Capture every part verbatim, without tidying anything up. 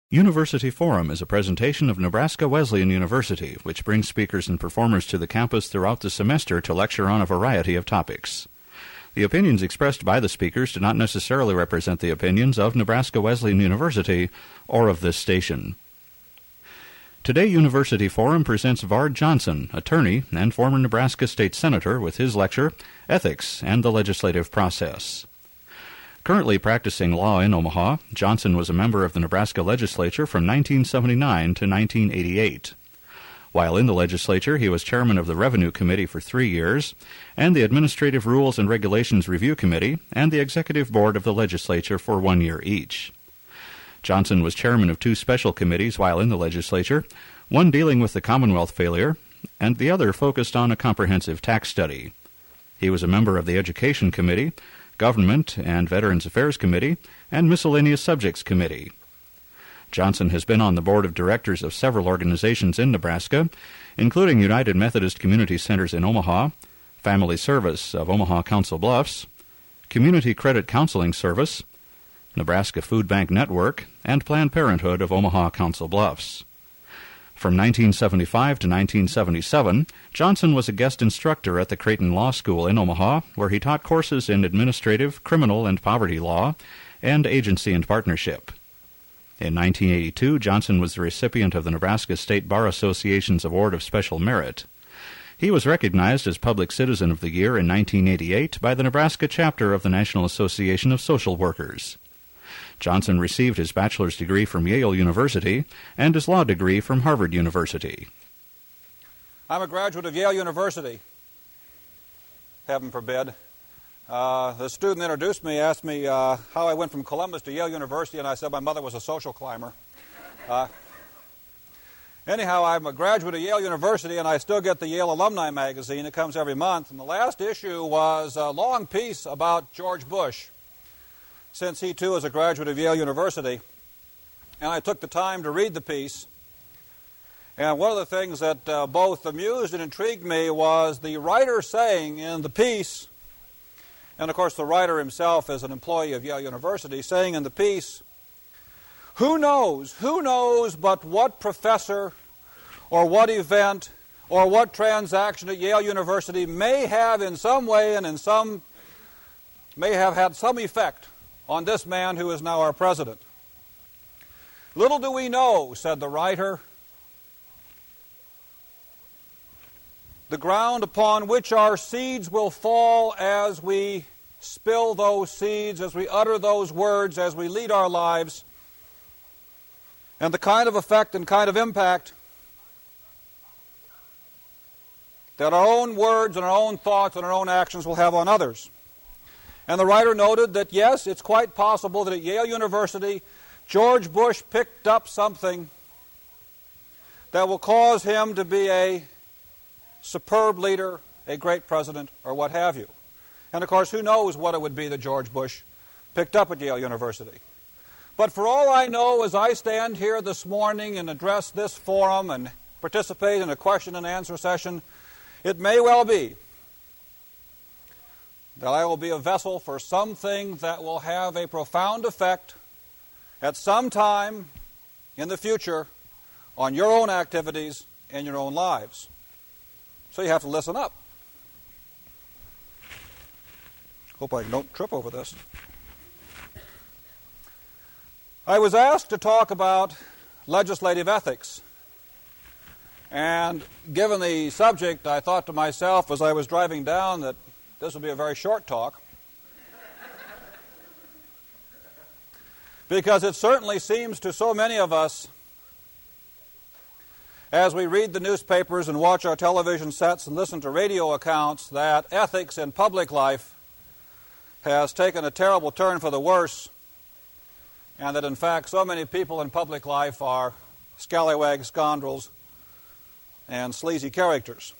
University Forum is a presentation of Nebraska Wesleyan University, which brings speakers and performers to the campus throughout the semester to lecture on a variety of topics. The opinions expressed by the speakers do not necessarily represent the opinions of Nebraska Wesleyan University or of this station. Today, University Forum presents Vard Johnson, attorney and former Nebraska State Senator, with his lecture, Ethics and the Legislative Process. Currently practicing law in Omaha, Johnson was a member of the Nebraska legislature from nineteen seventy-nine to nineteen eighty-eight. While in the legislature, he was chairman of the Revenue Committee for three years, and the Administrative Rules and Regulations Review Committee, and the Executive Board of the legislature for one year each. Johnson was chairman of two special committees while in the legislature, one dealing with the Commonwealth failure, and the other focused on a comprehensive tax study. He was a member of the Education Committee, Government and Veterans Affairs Committee, and Miscellaneous Subjects Committee. Johnson has been on the board of directors of several organizations in Nebraska, including United Methodist Community Centers in Omaha, Family Service of Omaha Council Bluffs, Community Credit Counseling Service, Nebraska Food Bank Network, and Planned Parenthood of Omaha Council Bluffs. From nineteen seventy-five to nineteen seventy-seven, Johnson was a guest instructor at the Creighton Law School in Omaha, where he taught courses in administrative, criminal, and poverty law, and agency and partnership. In nineteen eighty-two, Johnson was the recipient of the Nebraska State Bar Association's Award of Special Merit. He was recognized as Public Citizen of the Year in nineteen eighty-eight by the Nebraska chapter of the National Association of Social Workers. Johnson received his bachelor's degree from Yale University and his law degree from Harvard University. I'm a graduate of Yale University, heaven forbid. Uh, the student introduced me, asked me uh, how I went from Columbus to Yale University, and I said my mother was a social climber. Uh, anyhow, I'm a graduate of Yale University, and I still get the Yale Alumni magazine. It comes every month, and the last issue was a long piece about George Bush, since he too is a graduate of Yale University. And I took the time to read the piece. And one of the things that uh, both amused and intrigued me was the writer saying in the piece, and of course the writer himself is an employee of Yale University, saying in the piece, who knows, who knows but what professor or what event or what transaction at Yale University may have in some way and in some, may have had some effect on this man who is now our president. Little do we know, said the writer, the ground upon which our seeds will fall as we spill those seeds, as we utter those words, as we lead our lives, and the kind of effect and kind of impact that our own words and our own thoughts and our own actions will have on others. And the writer noted that, yes, it's quite possible that at Yale University, George Bush picked up something that will cause him to be a superb leader, a great president, or what have you. And, of course, who knows what it would be that George Bush picked up at Yale University. But for all I know, as I stand here this morning and address this forum and participate in a question and answer session, it may well be that I will be a vessel for something that will have a profound effect at some time in the future on your own activities and your own lives. So you have to listen up. Hope I don't trip over this. I was asked to talk about legislative ethics. And given the subject, I thought to myself as I was driving down that this will be a very short talk, because it certainly seems to so many of us, as we read the newspapers and watch our television sets and listen to radio accounts, that ethics in public life has taken a terrible turn for the worse, and that in fact so many people in public life are scallywags, scoundrels, and sleazy characters.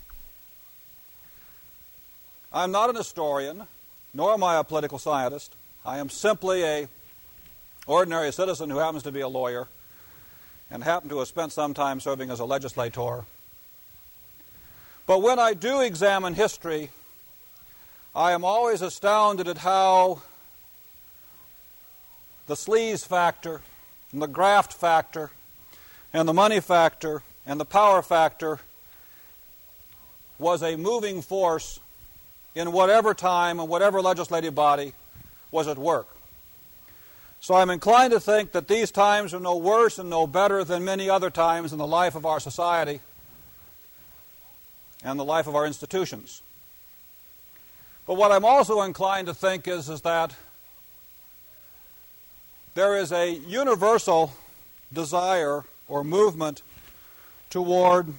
I'm not an historian, nor am I a political scientist. I am simply a ordinary citizen who happens to be a lawyer and happen to have spent some time serving as a legislator. But when I do examine history, I am always astounded at how the sleaze factor and the graft factor and the money factor and the power factor was a moving force in whatever time and whatever legislative body was at work. So I'm inclined to think that these times are no worse and no better than many other times in the life of our society and the life of our institutions. But what I'm also inclined to think is, is that there is a universal desire or movement toward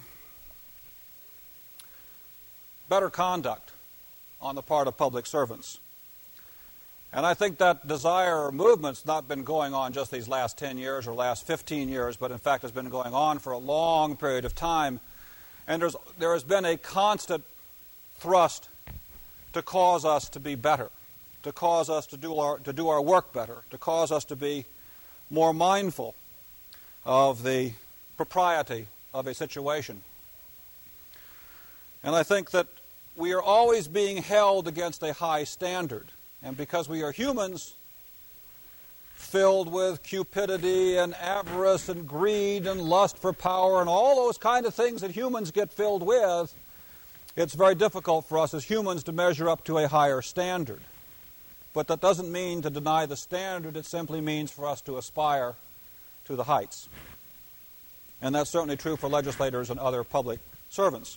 better conduct on the part of public servants. And I think that desire or movement's not been going on just these last ten years or last fifteen years, but in fact has been going on for a long period of time. And there's, there has been a constant thrust to cause us to be better, to cause us to do our, to do our work better, to cause us to be more mindful of the propriety of a situation. And I think that we are always being held against a high standard. And because we are humans, filled with cupidity and avarice and greed and lust for power and all those kind of things that humans get filled with, it's very difficult for us as humans to measure up to a higher standard. But that doesn't mean to deny the standard. It simply means for us to aspire to the heights. And that's certainly true for legislators and other public servants.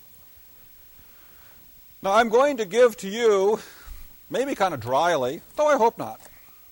Now, I'm going to give to you, maybe kind of dryly, though I hope not,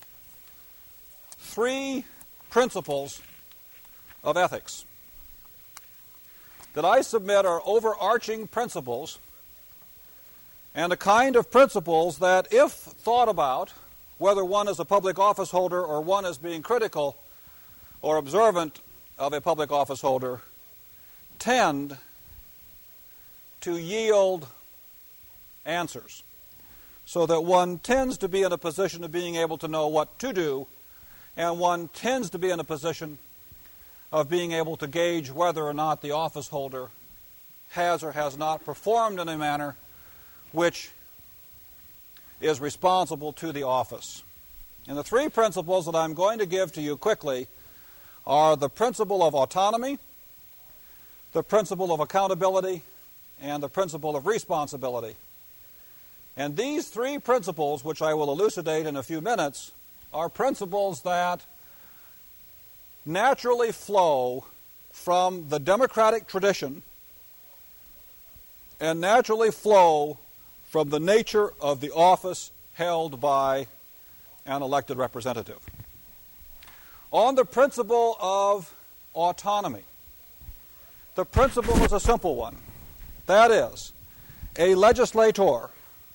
three principles of ethics that I submit are overarching principles and a kind of principles that, if thought about, whether one is a public office holder or one is being critical or observant of a public office holder, tend to yield answers, so that one tends to be in a position of being able to know what to do, and one tends to be in a position of being able to gauge whether or not the office holder has or has not performed in a manner which is responsible to the office. And the three principles that I'm going to give to you quickly are the principle of autonomy, the principle of accountability, and the principle of responsibility. And these three principles, which I will elucidate in a few minutes, are principles that naturally flow from the democratic tradition and naturally flow from the nature of the office held by an elected representative. On the principle of autonomy, the principle is a simple one. That is, a legislator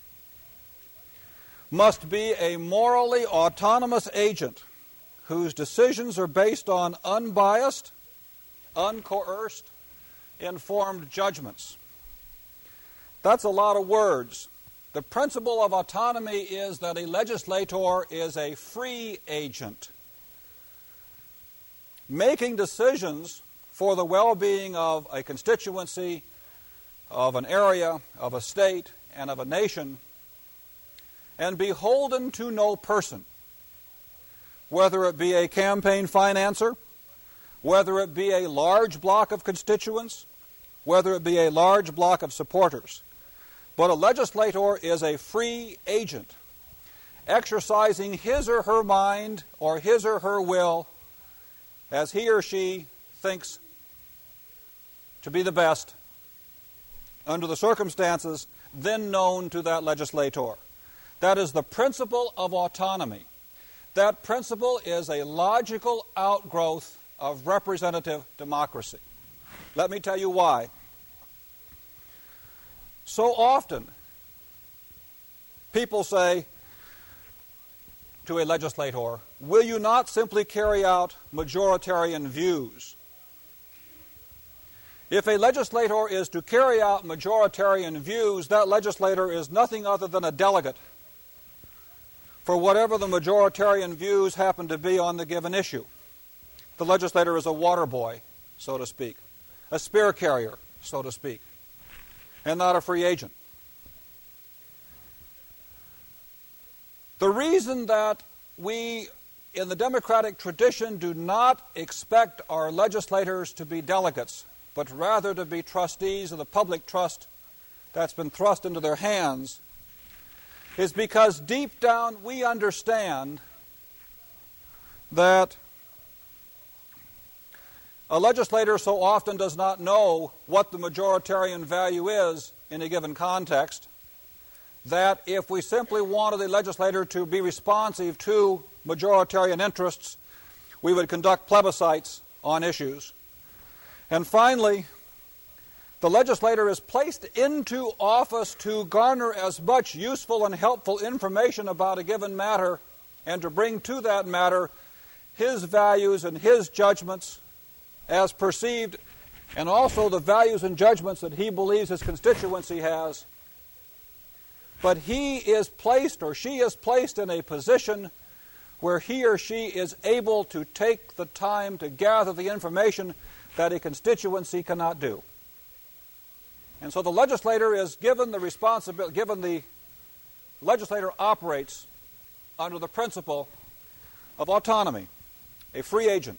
must be a morally autonomous agent whose decisions are based on unbiased, uncoerced, informed judgments. That's a lot of words. The principle of autonomy is that a legislator is a free agent, making decisions for the well-being of a constituency, of an area, of a state, and of a nation, and beholden to no person, whether it be a campaign financer, whether it be a large block of constituents, whether it be a large block of supporters. But a legislator is a free agent, exercising his or her mind or his or her will as he or she thinks to be the best under the circumstances then known to that legislator. That is the principle of autonomy. That principle is a logical outgrowth of representative democracy. Let me tell you why. So often, people say to a legislator, will you not simply carry out majoritarian views? If a legislator is to carry out majoritarian views, that legislator is nothing other than a delegate for whatever the majoritarian views happen to be on the given issue. The legislator is a water boy, so to speak, a spear carrier, so to speak, and not a free agent. The reason that we in the democratic tradition, do not expect our legislators to be delegates, but rather to be trustees of the public trust that's been thrust into their hands, is because deep down we understand that a legislator so often does not know what the majoritarian value is in a given context, that if we simply wanted the legislator to be responsive to majoritarian interests, we would conduct plebiscites on issues. And finally, the legislator is placed into office to garner as much useful and helpful information about a given matter and to bring to that matter his values and his judgments as perceived, and also the values and judgments that he believes his constituency has. But he is placed, or she is placed, in a position where he or she is able to take the time to gather the information that a constituency cannot do. And so the legislator is given the responsibility, given the legislator operates under the principle of autonomy, a free agent.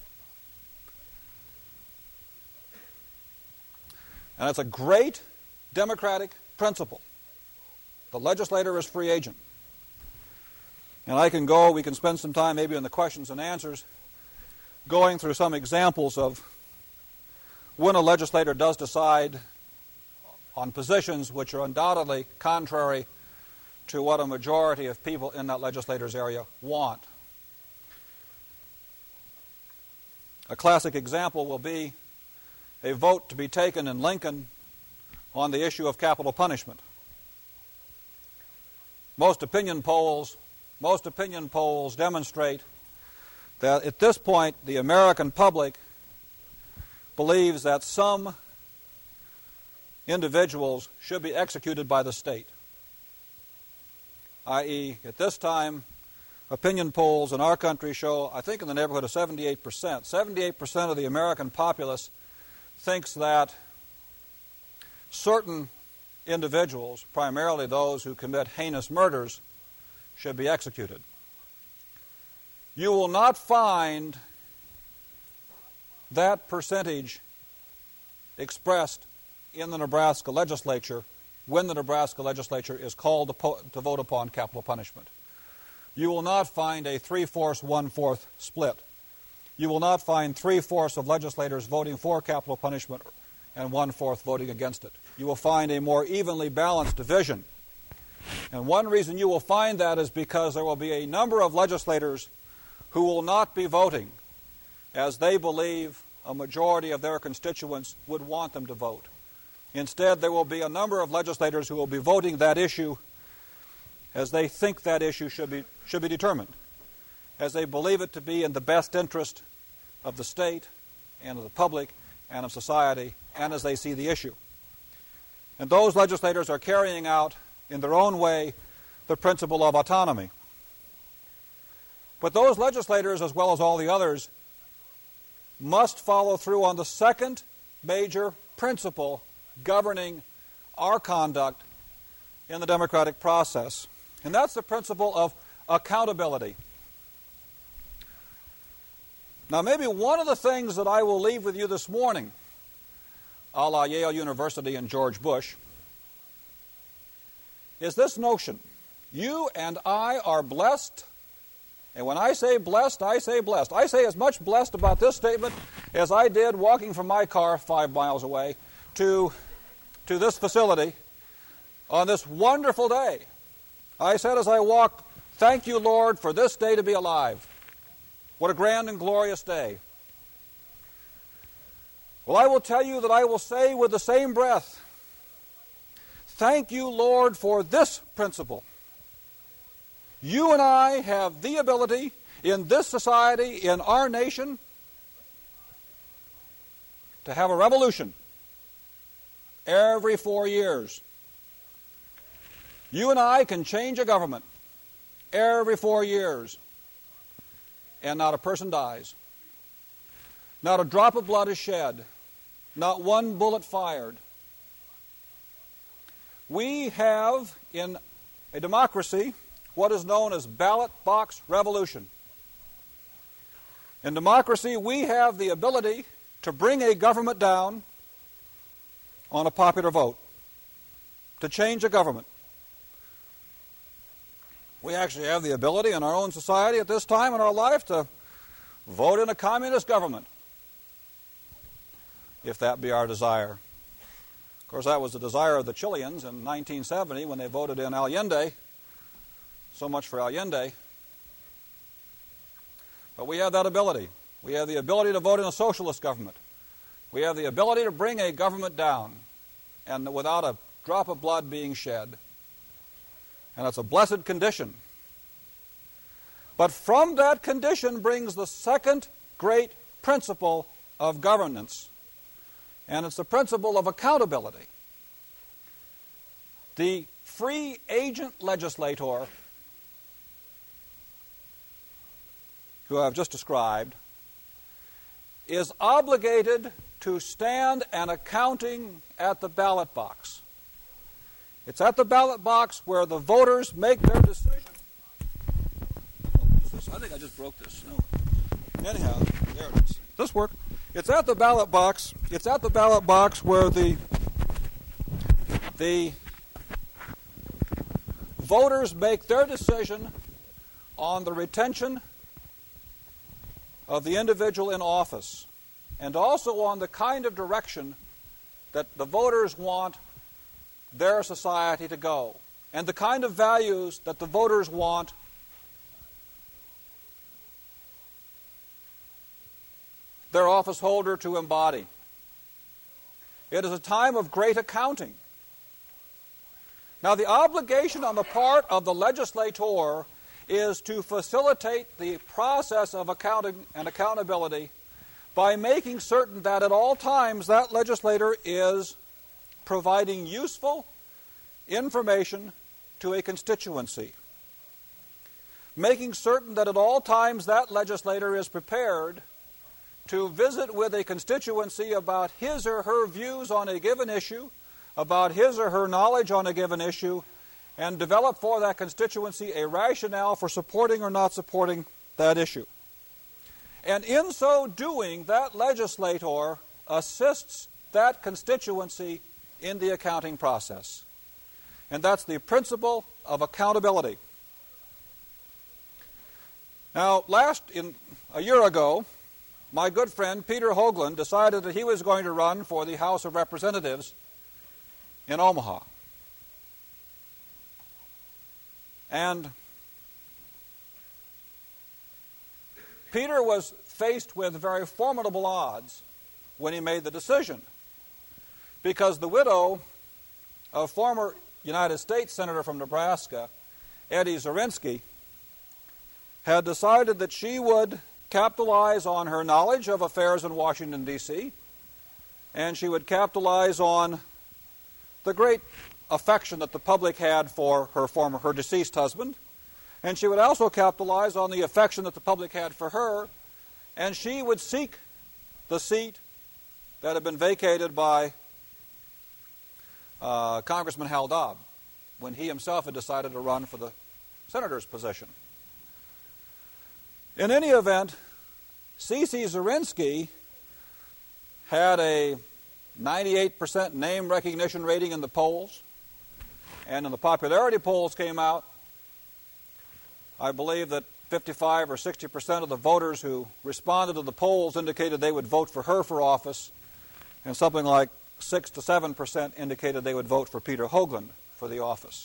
And it's a great democratic principle. The legislator is free agent. And I can go, we can spend some time maybe in the questions and answers going through some examples of when a legislator does decide on positions which are undoubtedly contrary to what a majority of people in that legislator's area want. A classic example will be a vote to be taken in Lincoln on the issue of capital punishment. Most opinion polls, most opinion polls demonstrate that at this point the American public believes that some individuals should be executed by the state. that is, at this time, opinion polls in our country show, I think in the neighborhood of seventy-eight percent. seventy-eight percent of the American populace thinks that certain individuals, primarily those who commit heinous murders, should be executed. You will not find that percentage expressed in the Nebraska legislature when the Nebraska legislature is called to, po- to vote upon capital punishment. You will not find a three-fourths, one-fourth split. You will not find three-fourths of legislators voting for capital punishment and one-fourth voting against it. You will find a more evenly balanced division. And one reason you will find that is because there will be a number of legislators who will not be voting as they believe a majority of their constituents would want them to vote. Instead, there will be a number of legislators who will be voting that issue as they think that issue should be, should be determined, as they believe it to be in the best interest of the state and of the public and of society, and as they see the issue. And those legislators are carrying out, in their own way, the principle of autonomy. But those legislators, as well as all the others, must follow through on the second major principle governing our conduct in the democratic process. And that's the principle of accountability. Now, maybe one of the things that I will leave with you this morning, a la Yale University and George Bush, is this notion. You and I are blessed. And when I say blessed, I say blessed. I say as much blessed about this statement as I did walking from my car five miles away to, to this facility on this wonderful day. I said as I walked, thank you, Lord, for this day to be alive. What a grand and glorious day. Well, I will tell you that I will say with the same breath, thank you, Lord, for this principle. You and I have the ability in this society, in our nation, to have a revolution every four years. You and I can change a government every four years, and not a person dies. Not a drop of blood is shed. Not one bullet fired. We have, in a democracy, what is known as ballot box revolution. In democracy, we have the ability to bring a government down on a popular vote, to change a government. We actually have the ability in our own society at this time in our life to vote in a communist government, if that be our desire. Of course, that was the desire of the Chileans in nineteen seventy when they voted in Allende. So much for Allende. But we have that ability. We have the ability to vote in a socialist government. We have the ability to bring a government down, and without a drop of blood being shed. And it's a blessed condition. But from that condition brings the second great principle of governance, and it's the principle of accountability. The free agent legislator, who I've just described, is obligated to stand an accounting at the ballot box. It's at the ballot box where the voters make their decision. Oh, this? I think I just broke this. No. Anyhow, there it is. This work. It's at the ballot box. It's at the ballot box where the the voters make their decision on the retention of the individual in office, and also on the kind of direction that the voters want their society to go, and the kind of values that the voters want their office holder to embody. It is a time of great accounting. Now, the obligation on the part of the legislator is to facilitate the process of accounting and accountability by making certain that at all times that legislator is providing useful information to a constituency. Making certain that at all times that legislator is prepared to visit with a constituency about his or her views on a given issue, about his or her knowledge on a given issue, and develop for that constituency a rationale for supporting or not supporting that issue. And in so doing, that legislator assists that constituency in the accounting process. And that's the principle of accountability. Now, last, in a year ago, my good friend Peter Hoagland decided that he was going to run for the House of Representatives in Omaha. And Peter was faced with very formidable odds when he made the decision, because the widow of former United States Senator from Nebraska, Eddie Zorinsky, had decided that she would capitalize on her knowledge of affairs in Washington, D C, and she would capitalize on the great affection that the public had for her former, her deceased husband, and she would also capitalize on the affection that the public had for her, and she would seek the seat that had been vacated by uh, Congressman Hal Dobb when he himself had decided to run for the senator's position. In any event, C C Zorinsky had a ninety-eight percent name recognition rating in the polls, and when the popularity polls came out, I believe that fifty-five or sixty percent of the voters who responded to the polls indicated they would vote for her for office, and something like six to seven percent indicated they would vote for Peter Hoagland for the office.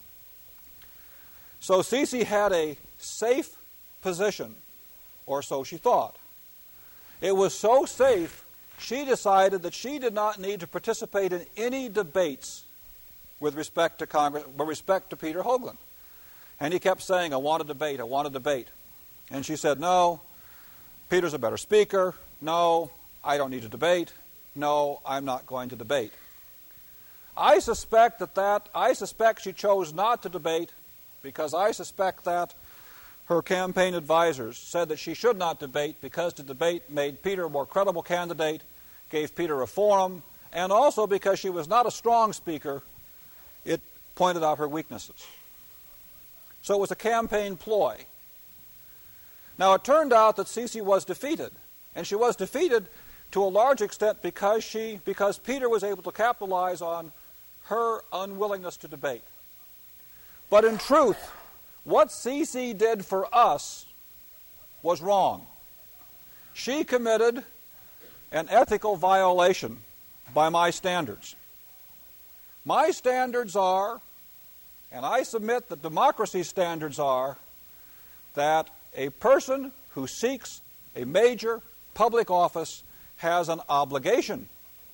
So C C had a safe position, or so she thought. It was so safe, she decided that she did not need to participate in any debates with respect to Congress, with respect to Peter Hoagland. And he kept saying, I want a debate, I want a debate. And she said, no, Peter's a better speaker. No, I don't need to debate. No, I'm not going to debate. I suspect that that, I suspect she chose not to debate because I suspect that her campaign advisors said that she should not debate because to debate made Peter a more credible candidate, gave Peter a forum, and also because she was not a strong speaker, it pointed out her weaknesses. So it was a campaign ploy. Now, it turned out that Cece was defeated, and she was defeated to a large extent because she, because Peter was able to capitalize on her unwillingness to debate. But in truth, what Cece did for us was wrong. She committed an ethical violation by my standards. My standards are, and I submit that democracy's standards are, that a person who seeks a major public office has an obligation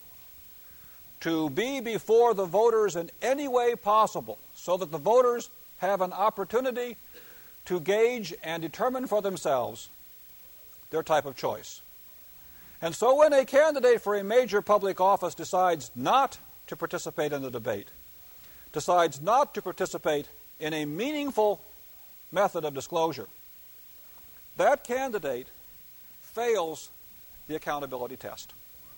to be before the voters in any way possible so that the voters have an opportunity to gauge and determine for themselves their type of choice. And so when a candidate for a major public office decides not to participate in the debate, decides not to participate in a meaningful method of disclosure, that candidate fails the accountability test.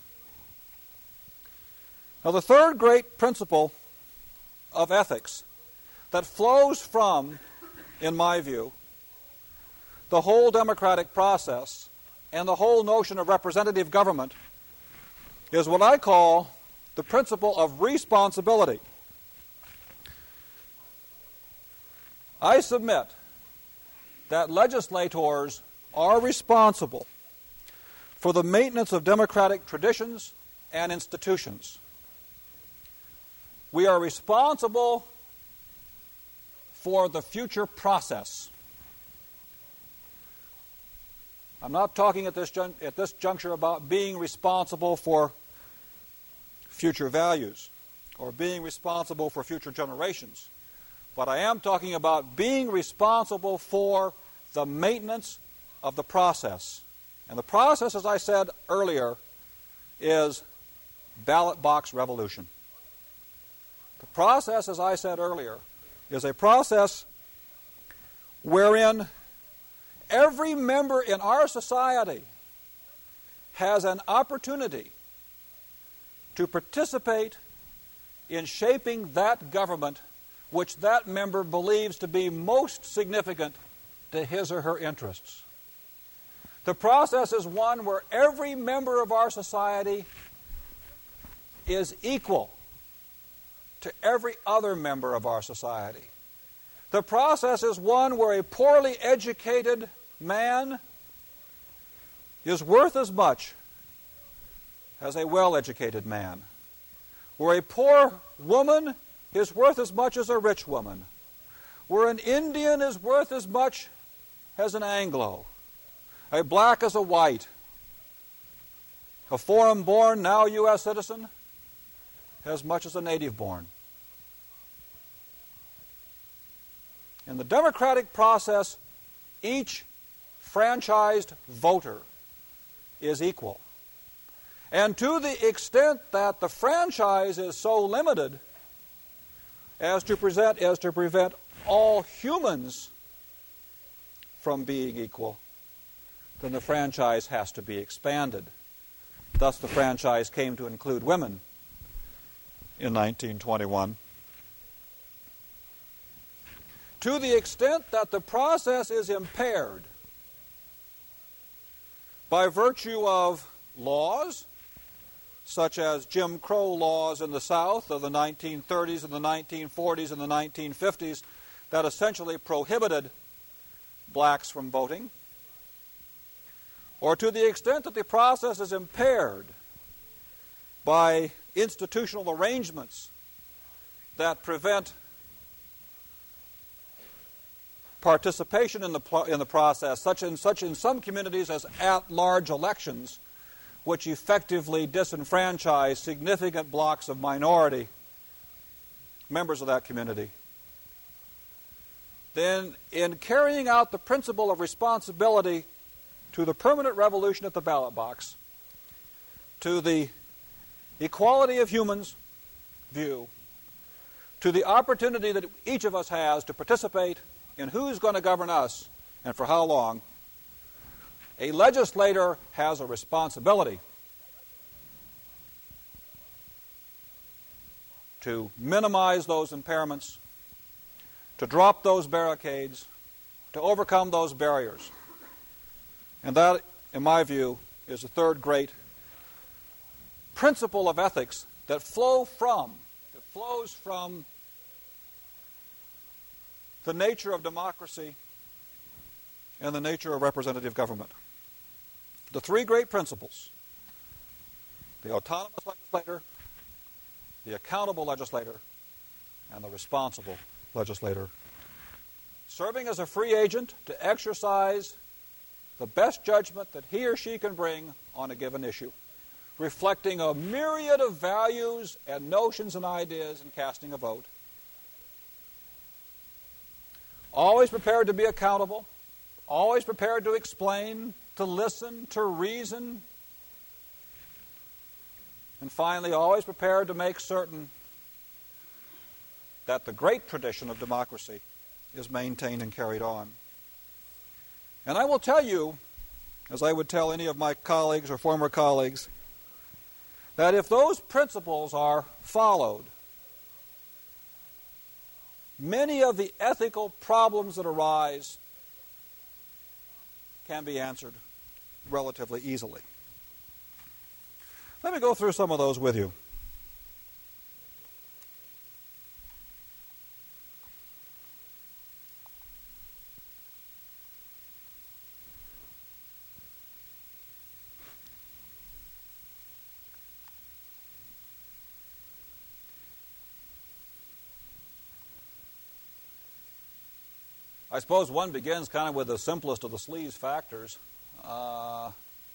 Now, the third great principle of ethics that flows from, in my view, the whole democratic process and the whole notion of representative government is what I call the principle of responsibility. I submit that legislators are responsible for the maintenance of democratic traditions and institutions. We are responsible for the future process. I'm not talking at this, jun- at this juncture about being responsible for future values or being responsible for future generations, but I am talking about being responsible for the maintenance of the process. And the process, as I said earlier, is ballot box revolution. The process, as I said earlier, is a process wherein every member in our society has an opportunity to participate in shaping that government which that member believes to be most significant to his or her interests. The process is one where every member of our society is equal to every other member of our society. The process is one where a poorly educated man is worth as much as a well-educated man, where a poor woman is worth as much as a rich woman, where an Indian is worth as much as an Anglo, a black as a white, a foreign-born, now U S citizen, as much as a native-born. In the democratic process, each franchised voter is equal. And to the extent that the franchise is so limited as to present, as to prevent all humans from being equal, then the franchise has to be expanded. Thus, the franchise came to include women in nineteen twenty-one. To the extent that the process is impaired by virtue of laws, such as Jim Crow laws in the South of the nineteen thirties and the nineteen forties and the nineteen fifties that essentially prohibited blacks from voting, or to the extent that the process is impaired by institutional arrangements that prevent participation in the in the process, such in such in some communities as at-large elections, which effectively disenfranchise significant blocks of minority members of that community. Then, in carrying out the principle of responsibility to the permanent revolution at the ballot box, to the equality of humans view, to the opportunity that each of us has to participate in who's going to govern us and for how long, a legislator has a responsibility to minimize those impairments, to drop those barricades, to overcome those barriers. And that, in my view, is the third great principle of ethics that flow from, that flows from the nature of democracy and the nature of representative government. The three great principles: the autonomous legislator, the accountable legislator, and the responsible legislator, serving as a free agent to exercise the best judgment that he or she can bring on a given issue, reflecting a myriad of values and notions and ideas in casting a vote. Always prepared to be accountable, always prepared to explain, to listen, to reason, and finally, always prepared to make certain that the great tradition of democracy is maintained and carried on. And I will tell you, as I would tell any of my colleagues or former colleagues, that if those principles are followed, many of the ethical problems that arise can be answered relatively easily. Let me go through some of those with you. I suppose one begins kind of with the simplest of the sleaze factors. Uh,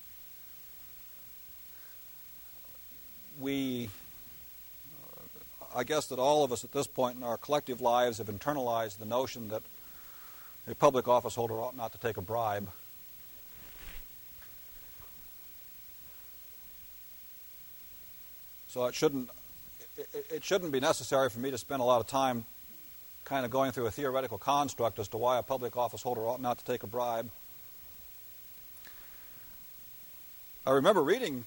we, I guess that all of us at this point in our collective lives have internalized the notion that a public office holder ought not to take a bribe. So it shouldn't, it, it shouldn't be necessary for me to spend a lot of time kind of going through a theoretical construct as to why a public office holder ought not to take a bribe. I remember reading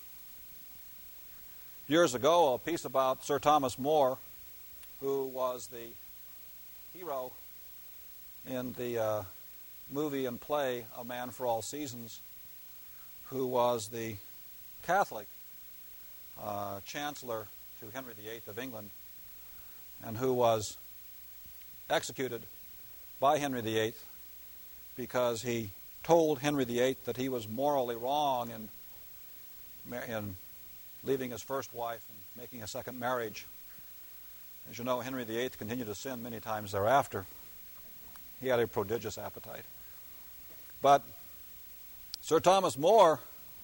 years ago a piece about Sir Thomas More, who was the hero in the uh, movie and play A Man for All Seasons, who was the Catholic uh, Chancellor to Henry the Eighth of England, and who was executed by Henry the Eighth because he told Henry the Eighth that he was morally wrong in, in leaving his first wife and making a second marriage. As you know, Henry the Eighth continued to sin many times thereafter. He had a prodigious appetite. But Sir Thomas More,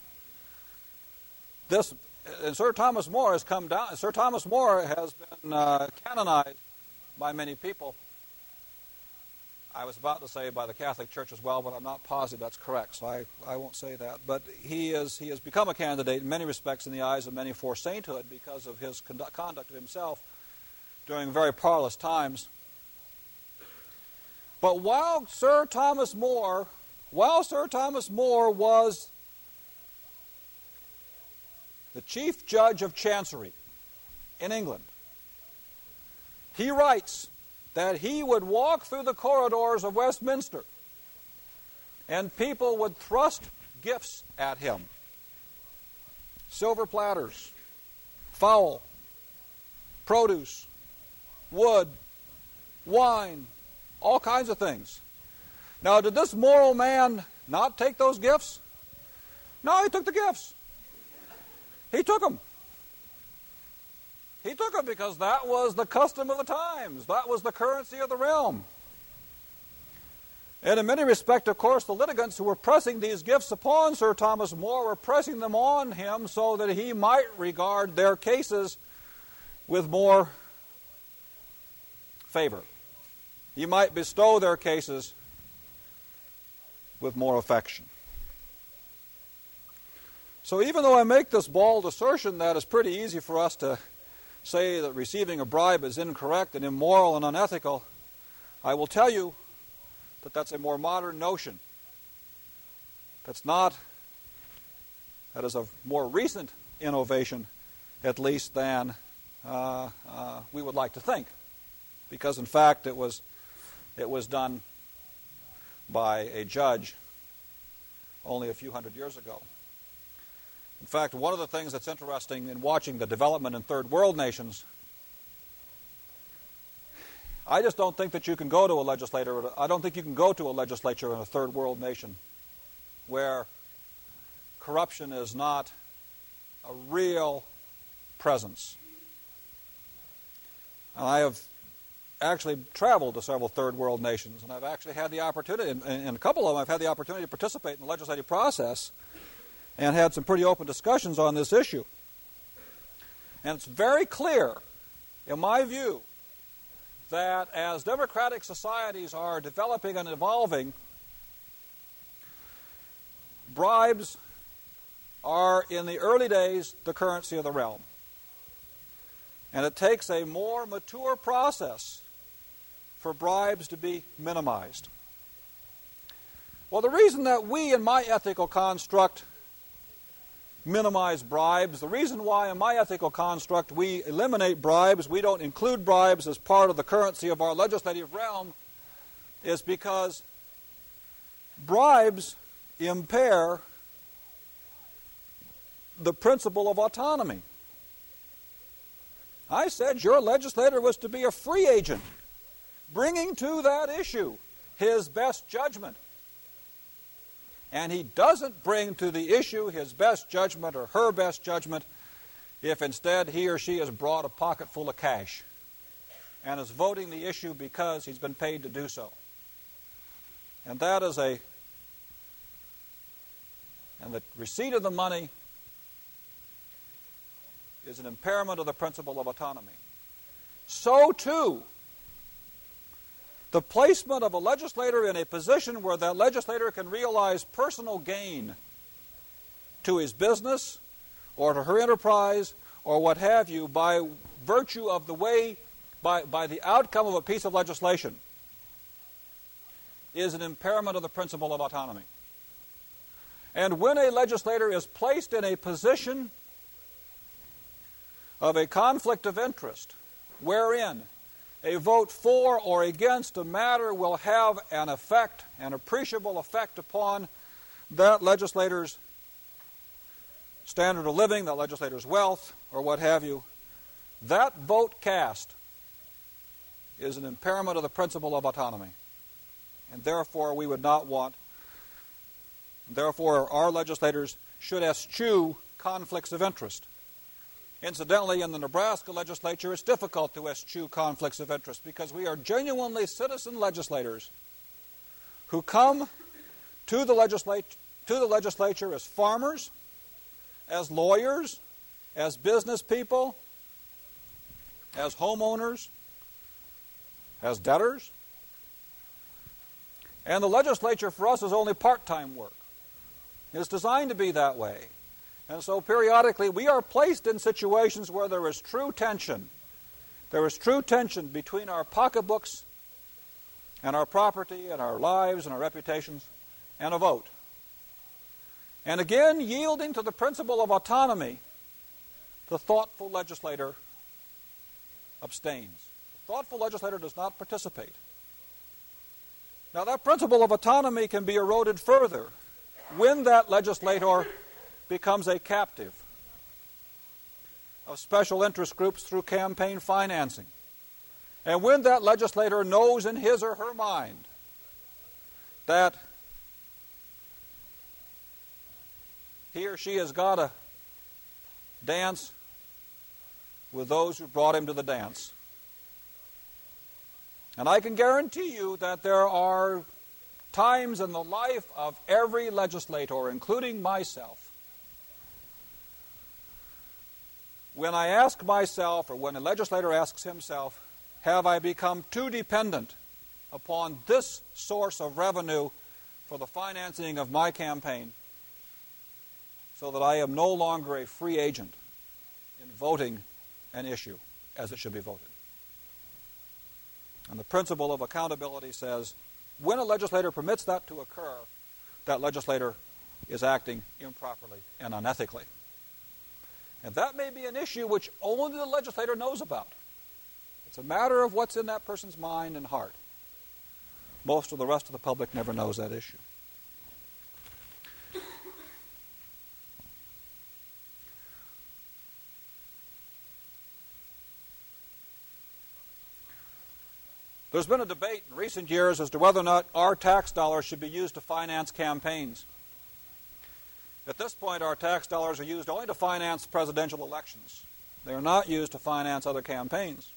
this, and Sir Thomas More has come down, Sir Thomas More has been uh, canonized by many people. I was about to say by the Catholic Church as well, but I'm not positive that's correct, so I, I won't say that. But he is he has become a candidate in many respects in the eyes of many for sainthood because of his conduct, conduct of himself during very parlous times. But while Sir Thomas More, while Sir Thomas More was the Chief Judge of Chancery in England, he writes that he would walk through the corridors of Westminster and people would thrust gifts at him. Silver platters, fowl, produce, wood, wine, all kinds of things. Now, did this moral man not take those gifts? No, he took the gifts. He took them. He took them because that was the custom of the times. That was the currency of the realm. And in many respects, of course, the litigants who were pressing these gifts upon Sir Thomas More were pressing them on him so that he might regard their cases with more favor. He might bestow their cases with more affection. So even though I make this bald assertion that it's pretty easy for us to say that receiving a bribe is incorrect and immoral and unethical, I will tell you that that's a more modern notion. That's not, that is a more recent innovation, at least, than uh, uh, we would like to think. Because, in fact, it was, it was done by a judge only a few hundred years ago. In fact, one of the things that's interesting in watching the development in third world nations, I just don't think that you can go to a legislator, I don't think you can go to a legislature in a third world nation where corruption is not a real presence. And I have actually traveled to several third world nations, and I've actually had the opportunity, in, in a couple of them I've had the opportunity to participate in the legislative process and had some pretty open discussions on this issue. And it's very clear, in my view, that as democratic societies are developing and evolving, bribes are, in the early days, the currency of the realm. And it takes a more mature process for bribes to be minimized. Well, the reason that we, in my ethical construct, minimize bribes, the reason why in my ethical construct we eliminate bribes, we don't include bribes as part of the currency of our legislative realm, is because bribes impair the principle of autonomy. I said your legislator was to be a free agent, bringing to that issue his best judgment. And he doesn't bring to the issue his best judgment or her best judgment if instead he or she has brought a pocket full of cash and is voting the issue because he's been paid to do so. And that is a, and the receipt of the money is an impairment of the principle of autonomy. So too, the placement of a legislator in a position where that legislator can realize personal gain to his business or to her enterprise or what have you by virtue of the way, by, by the outcome of a piece of legislation is an impairment of the principle of autonomy. And when a legislator is placed in a position of a conflict of interest wherein a vote for or against a matter will have an effect, an appreciable effect upon that legislator's standard of living, that legislator's wealth, or what have you, that vote cast is an impairment of the principle of autonomy. And therefore we would not want, therefore our legislators should eschew conflicts of interest. Incidentally, in the Nebraska legislature, it's difficult to eschew conflicts of interest because we are genuinely citizen legislators who come to the, legislat- to the legislature as farmers, as lawyers, as business people, as homeowners, as debtors. And the legislature for us is only part-time work. It's designed to be that way. And so periodically we are placed in situations where there is true tension. There is true tension between our pocketbooks and our property and our lives and our reputations and a vote. And again, yielding to the principle of autonomy, the thoughtful legislator abstains. The thoughtful legislator does not participate. Now that principle of autonomy can be eroded further when that legislator becomes a captive of special interest groups through campaign financing. And when that legislator knows in his or her mind that he or she has got to dance with those who brought him to the dance. And I can guarantee you that there are times in the life of every legislator, including myself, when I ask myself, or when a legislator asks himself, have I become too dependent upon this source of revenue for the financing of my campaign so that I am no longer a free agent in voting an issue as it should be voted? And the principle of accountability says when a legislator permits that to occur, that legislator is acting improperly and unethically. And that may be an issue which only the legislator knows about. It's a matter of what's in that person's mind and heart. Most of the rest of the public never knows that issue. There's been a debate in recent years as to whether or not our tax dollars should be used to finance campaigns. At this point, our tax dollars are used only to finance presidential elections. They are not used to finance other campaigns.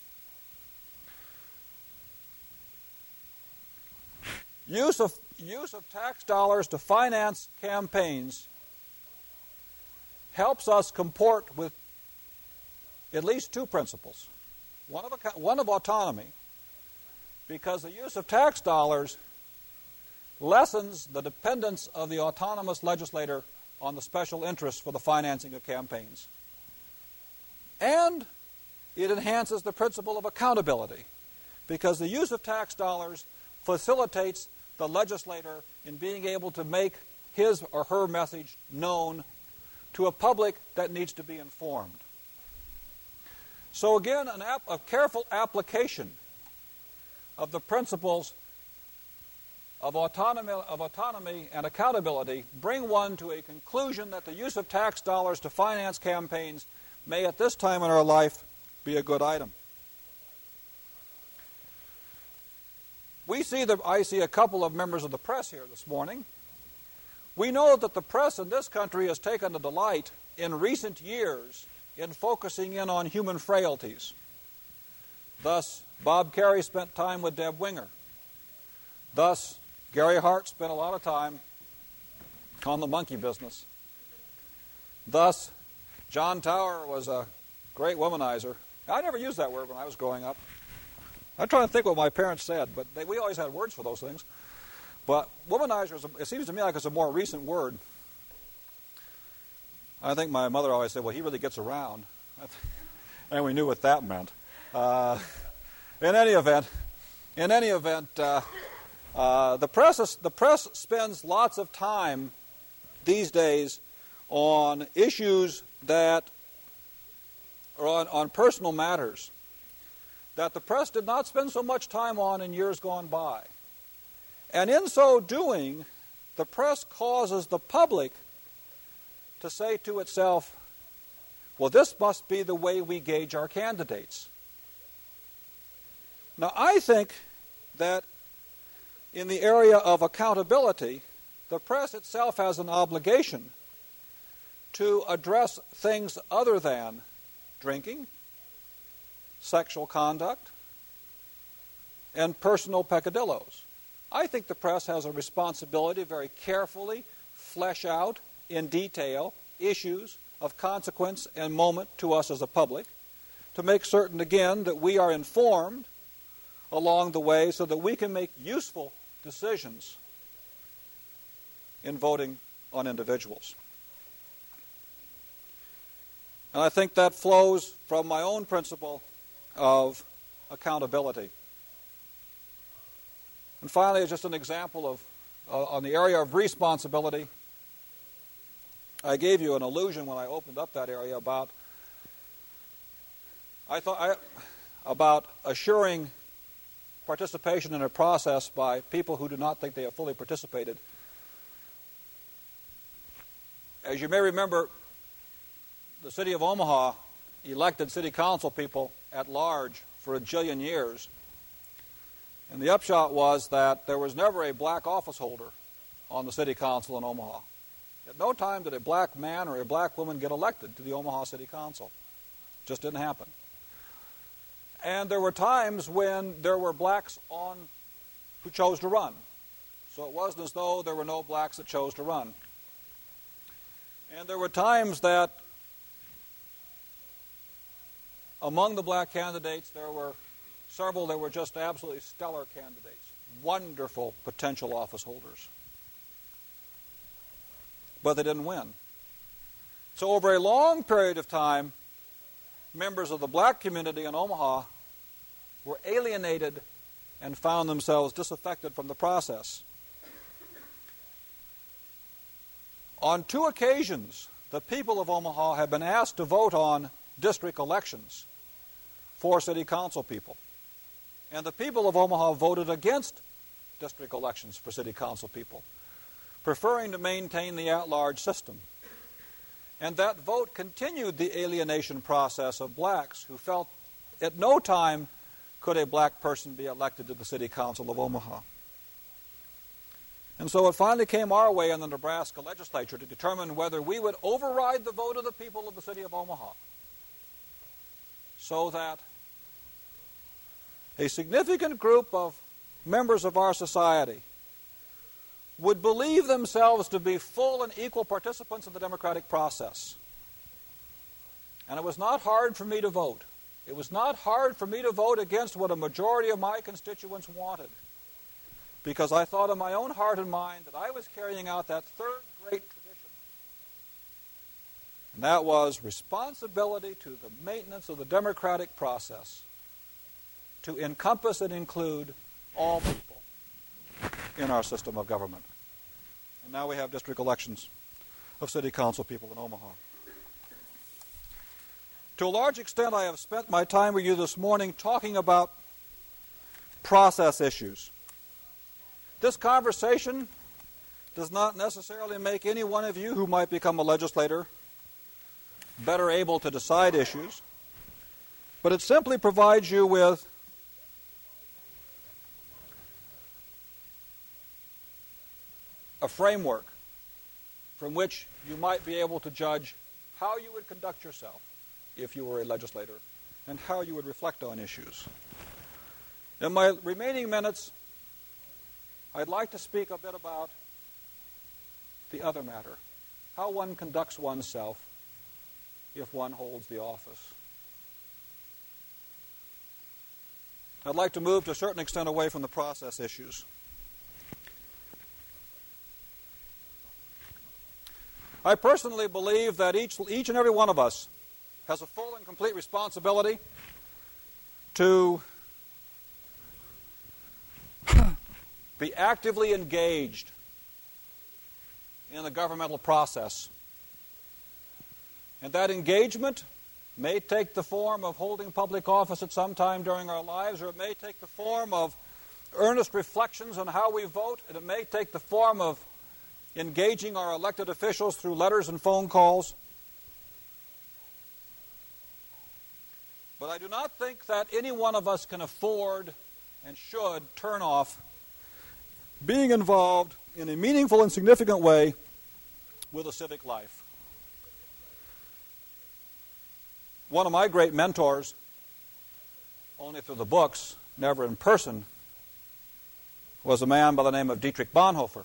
Use of, use of tax dollars to finance campaigns helps us comport with at least two principles. One of, one of autonomy, because the use of tax dollars lessens the dependence of the autonomous legislator on the special interests for the financing of campaigns. And it enhances the principle of accountability, because the use of tax dollars facilitates the legislator in being able to make his or her message known to a public that needs to be informed. So again, an ap- a careful application of the principles of autonomy, of autonomy and accountability bring one to a conclusion that the use of tax dollars to finance campaigns may at this time in our life be a good item. We see the, I see a couple of members of the press here this morning. We know that the press in this country has taken a delight in recent years in focusing in on human frailties. Thus, Bob Kerrey spent time with Deb Winger. Thus, Gary Hart spent a lot of time on the monkey business. Thus, John Tower was a great womanizer. I never used that word when I was growing up. I'm trying to think what my parents said, but they, we always had words for those things. But womanizer, is a, it seems to me like it's a more recent word. I think my mother always said, well, he really gets around. And we knew what that meant. Uh, in any event, in any event, uh, uh, the press is, the press spends lots of time these days on issues that are on, on personal matters that the press did not spend so much time on in years gone by. And in so doing, the press causes the public to say to itself, well, this must be the way we gauge our candidates. Now, I think that in the area of accountability, the press itself has an obligation to address things other than drinking, sexual conduct, and personal peccadillos. I think the press has a responsibility to very carefully flesh out in detail issues of consequence and moment to us as a public, to make certain, again, that we are informed along the way so that we can make useful decisions in voting on individuals. And I think that flows from my own principle of accountability. And finally, just an example of, uh, on the area of responsibility, I gave you an illusion when I opened up that area about, I thought, I, about assuring participation in a process by people who do not think they have fully participated. As you may remember, the city of Omaha elected city council people at large for a jillion years. And the upshot was that there was never a black office holder on the city council in Omaha. At no time did a black man or a black woman get elected to the Omaha City Council. It just didn't happen. And there were times when there were blacks on who chose to run. So it wasn't as though there were no blacks that chose to run. And there were times that among the black candidates there were several that were just absolutely stellar candidates, wonderful potential office holders. But they didn't win. So over a long period of time, members of the black community in Omaha were alienated and found themselves disaffected from the process. On two occasions, the people of Omaha have been asked to vote on district elections for city council people. And the people of Omaha voted against district elections for city council people, preferring to maintain the at-large system. And that vote continued the alienation process of blacks who felt at no time could a black person be elected to the City Council of Omaha. And so it finally came our way in the Nebraska legislature to determine whether we would override the vote of the people of the city of Omaha so that a significant group of members of our society would believe themselves to be full and equal participants in the democratic process. And it was not hard for me to vote. It was not hard for me to vote against what a majority of my constituents wanted, because I thought in my own heart and mind that I was carrying out that third great tradition. And that was responsibility to the maintenance of the democratic process, to encompass and include all people in our system of government. And now we have district elections of city council people in Omaha. To a large extent, I have spent my time with you this morning talking about process issues. This conversation does not necessarily make any one of you who might become a legislator better able to decide issues, but it simply provides you with a framework from which you might be able to judge how you would conduct yourself if you were a legislator and how you would reflect on issues. In my remaining minutes, I'd like to speak a bit about the other matter, how one conducts oneself if one holds the office. I'd like to move to a certain extent away from the process issues. I personally believe that each, each and every one of us has a full and complete responsibility to be actively engaged in the governmental process. And that engagement may take the form of holding public office at some time during our lives, or it may take the form of earnest reflections on how we vote, and it may take the form of engaging our elected officials through letters and phone calls. But I do not think that any one of us can afford and should turn off being involved in a meaningful and significant way with a civic life. One of my great mentors, only through the books, never in person, was a man by the name of Dietrich Bonhoeffer.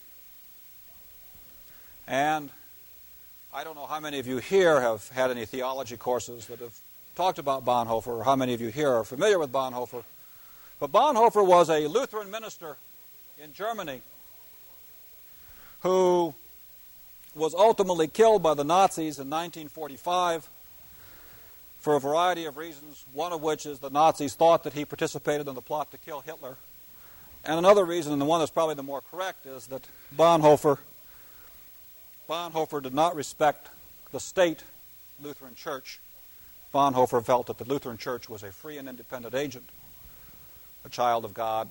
And I don't know how many of you here have had any theology courses that have talked about Bonhoeffer, or how many of you here are familiar with Bonhoeffer. But Bonhoeffer was a Lutheran minister in Germany who was ultimately killed by the Nazis in nineteen forty-five for a variety of reasons, one of which is the Nazis thought that he participated in the plot to kill Hitler. And another reason, and the one that's probably the more correct, is that Bonhoeffer Bonhoeffer did not respect the state Lutheran Church. Bonhoeffer felt that the Lutheran Church was a free and independent agent, a child of God.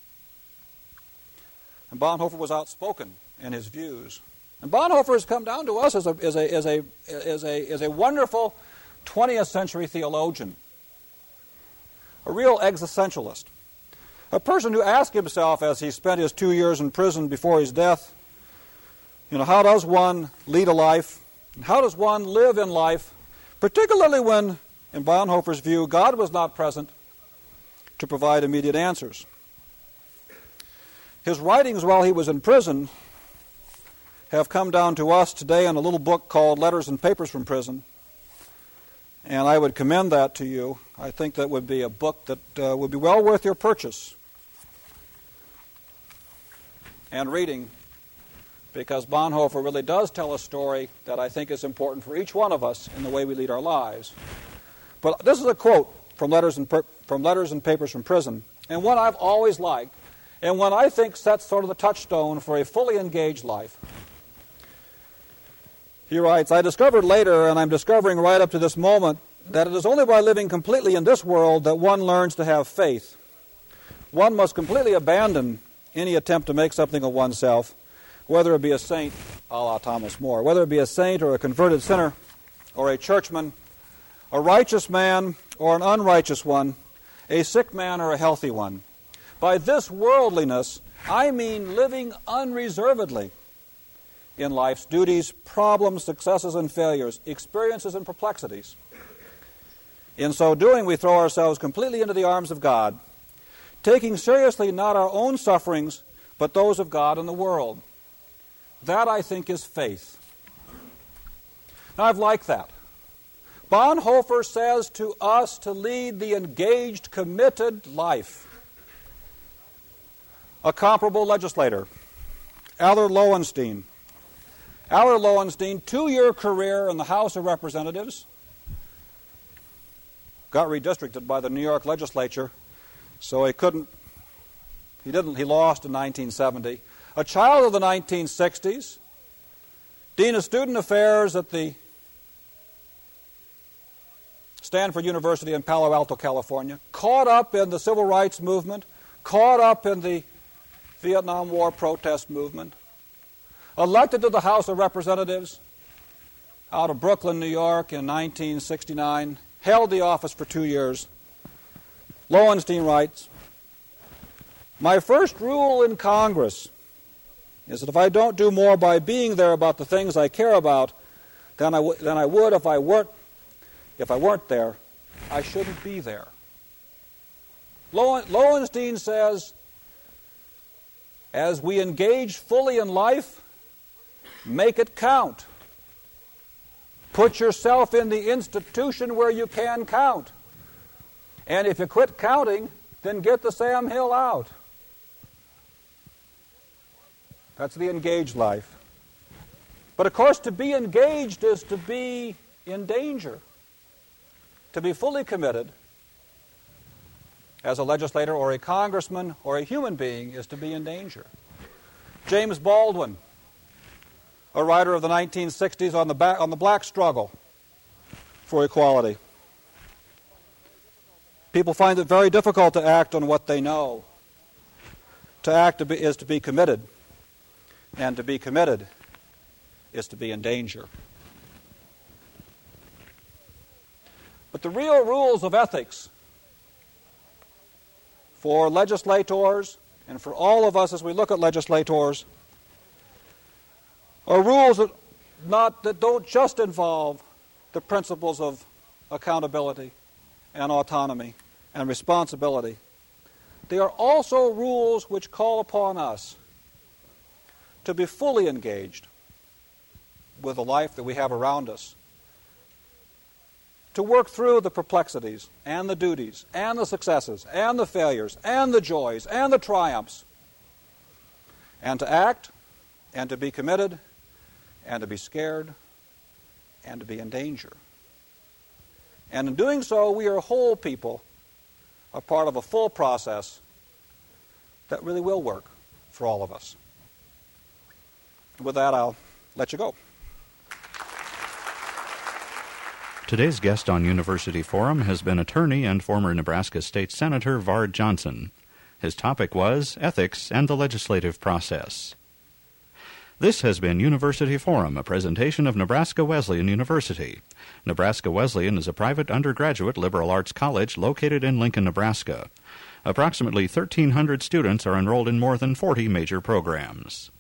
And Bonhoeffer was outspoken in his views. And Bonhoeffer has come down to us as a, as a, as a, as a, as a wonderful twentieth century theologian, a real existentialist, a person who asked himself as he spent his two years in prison before his death, you know, how does one lead a life? And how does one live in life, particularly when, in Bonhoeffer's view, God was not present to provide immediate answers? His writings while he was in prison have come down to us today in a little book called Letters and Papers from Prison. And I would commend that to you. I think that would be a book that uh, would be well worth your purchase and reading, because Bonhoeffer really does tell a story that I think is important for each one of us in the way we lead our lives. But this is a quote from Letters and, per- from Letters and Papers from Prison, and one I've always liked, and one I think sets sort of the touchstone for a fully engaged life. He writes, I discovered later, and I'm discovering right up to this moment, that it is only by living completely in this world that one learns to have faith. One must completely abandon any attempt to make something of oneself, whether it be a saint, a la Thomas More, whether it be a saint or a converted sinner or a churchman, a righteous man or an unrighteous one, a sick man or a healthy one. By this worldliness, I mean living unreservedly in life's duties, problems, successes, and failures, experiences and perplexities. In so doing, we throw ourselves completely into the arms of God, taking seriously not our own sufferings, but those of God and the world. That, I think, is faith. Now, I've liked that. Bonhoeffer says to us to lead the engaged, committed life. A comparable legislator, Allard Lowenstein. Allard Lowenstein, two-year career in the House of Representatives, got redistricted by the New York legislature, so he couldn't, he didn't, he lost in nineteen seventy. A child of the nineteen sixties, Dean of Student Affairs at the Stanford University in Palo Alto, California, caught up in the civil rights movement, caught up in the Vietnam War protest movement, elected to the House of Representatives out of Brooklyn, New York in nineteen sixty-nine, held the office for two years. Lowenstein writes, "My first rule in Congress is that if I don't do more by being there about the things I care about than I, w- than I would if I weren't If I weren't there, I shouldn't be there." Lowen- Lowenstein says, as we engage fully in life, make it count. Put yourself in the institution where you can count. And if you quit counting, then get the Sam Hill out. That's the engaged life. But of course, to be engaged is to be in danger. To be fully committed as a legislator or a congressman or a human being is to be in danger. James Baldwin, a writer of the nineteen sixties on the, back, on the black struggle for equality. People find it very difficult to act on what they know. To act to be, is to be committed, and to be committed is to be in danger. But the real rules of ethics for legislators and for all of us as we look at legislators are rules that, not, that don't just involve the principles of accountability and autonomy and responsibility. They are also rules which call upon us to be fully engaged with the life that we have around us, to work through the perplexities and the duties and the successes and the failures and the joys and the triumphs, and to act and to be committed and to be scared and to be in danger. And in doing so, we are whole people, a part of a full process that really will work for all of us. With that, I'll let you go. Today's guest on University Forum has been attorney and former Nebraska State Senator Vard Johnson. His topic was ethics and the legislative process. This has been University Forum, a presentation of Nebraska Wesleyan University. Nebraska Wesleyan is a private undergraduate liberal arts college located in Lincoln, Nebraska. Approximately thirteen hundred students are enrolled in more than forty major programs.